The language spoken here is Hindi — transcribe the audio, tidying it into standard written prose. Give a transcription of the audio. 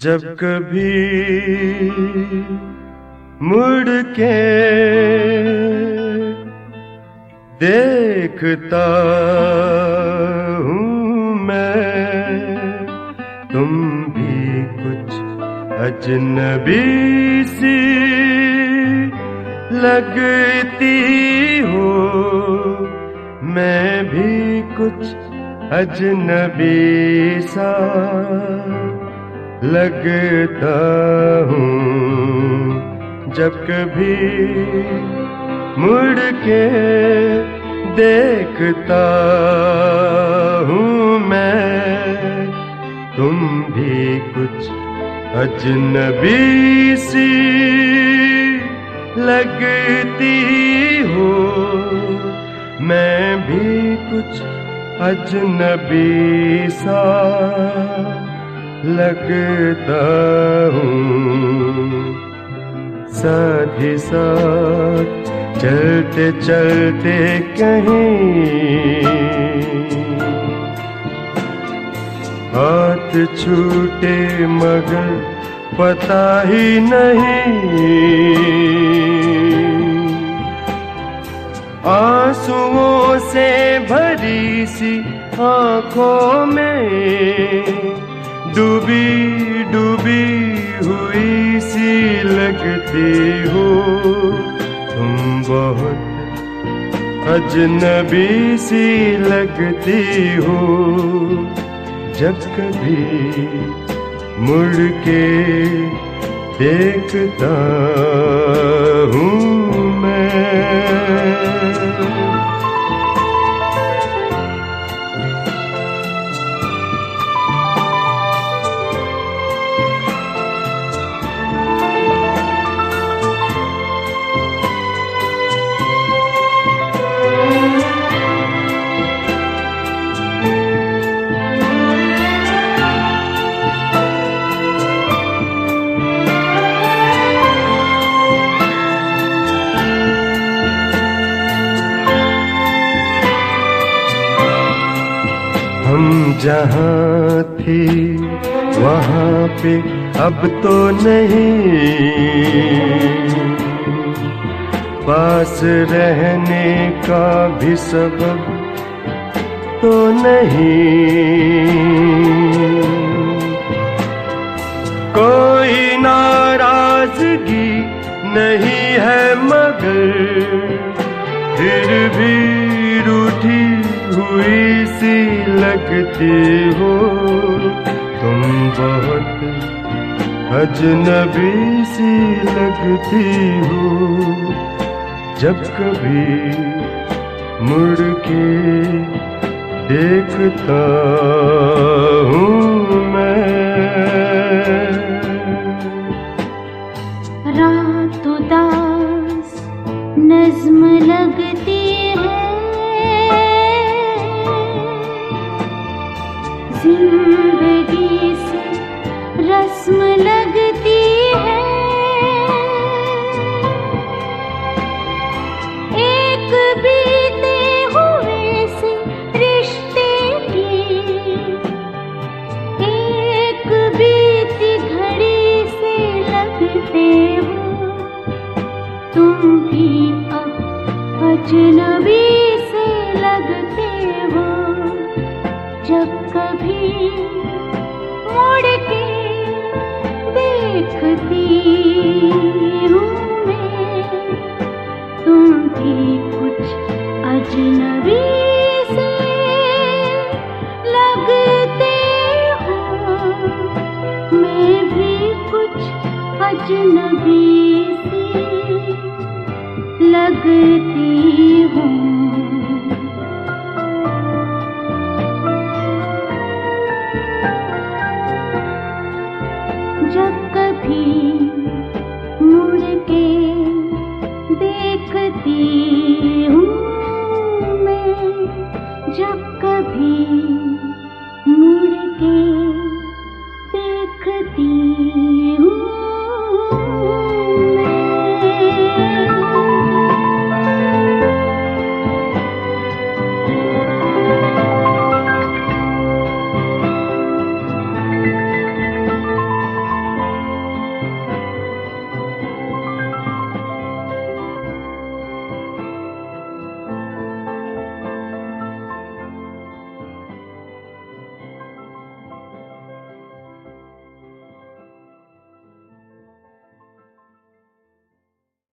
जब कभी मुड़ के देखता हूँ मैं, तुम भी कुछ अजनबी सी लगती हो, मैं भी कुछ अजनबी सा लगता हूँ। जब कभी मुड़ के देखता हूँ मैं, तुम भी कुछ अजनबी सी लगती हो, मैं भी कुछ अजनबी सा लगता हूँ। साथ ही साथ चलते चलते कहीं हाथ छूटे मगर पता ही नहीं, आंसुओं से भरी सी आँखों में डूबी डूबी हुई सी लगती हो, तुम बहुत अजनबी सी लगती हो। जब कभी मुड़ के देखता हूँ मैं। हम जहाँ थे वहाँ पे अब तो नहीं, पास रहने का भी सबब तो नहीं, कोई नाराजगी नहीं है मगर फिर भी रूठी हुई सी लगती हो, तुम बहुत अजनबी सी लगती हो। जब कभी मुड़ के देखता हूँ मैं। रात उदास नज़्म लगती जिंदगी से रस्म लगती है, एक बीते हुए से रिश्ते की, एक बीती घड़ी से लगते हो, तुम भी अब अजनबी से लगते हो। जब कभी मुड़ के देखती हूँ मैं, तुम भी कुछ अजनबी से लगते हो, मैं भी कुछ अजनबी से लगती हूँ। जब कभी मुड़ के देखती हूँ मैं, जब कभी मुड़ के देखती